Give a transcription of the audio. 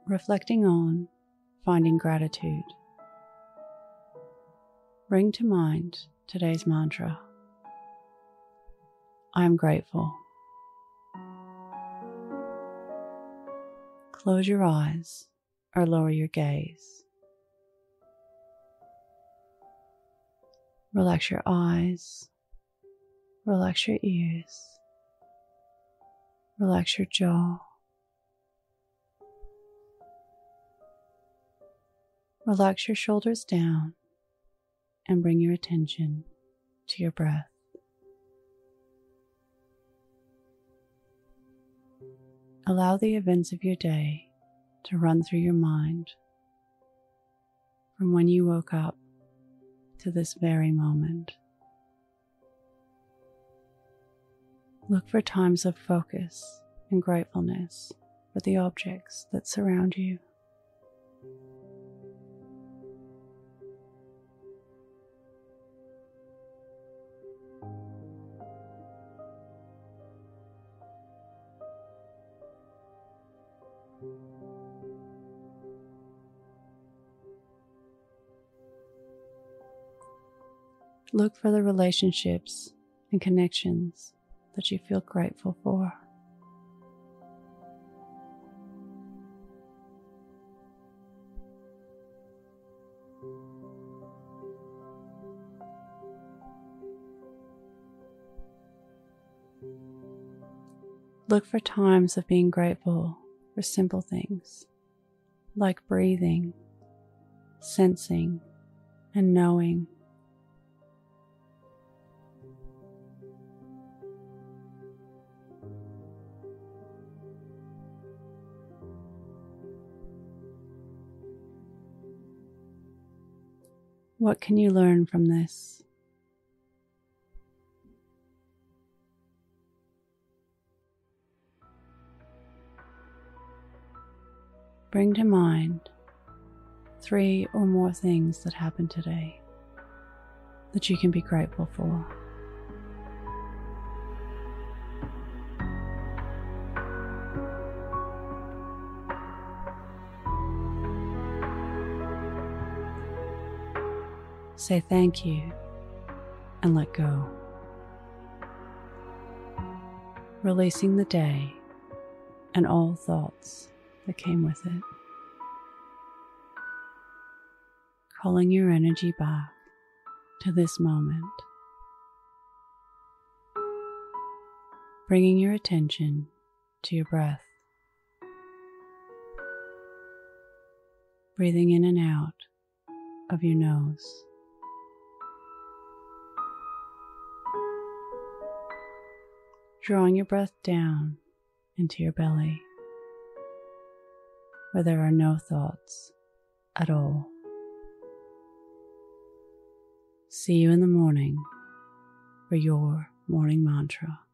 reflecting on, finding gratitude. Bring to mind today's mantra. I am grateful. Close your eyes or lower your gaze. Relax your eyes, relax your ears, relax your jaw. Relax your shoulders down and bring your attention to your breath. Allow the events of your day to run through your mind from when you woke up to this very moment. Look for times of focus and gratefulness for the objects that surround you. Look for the relationships and connections that you feel grateful for. Look for times of being grateful for simple things like breathing, sensing, and knowing. What can you learn from this? Bring to mind 3 or more things that happened today that you can be grateful for. Say thank you and let go, releasing the day and all thoughts that came with it. Calling your energy back to this moment. Bringing your attention to your breath. Breathing in and out of your nose. Drawing your breath down into your belly, where there are no thoughts at all. See you in the morning for your morning mantra.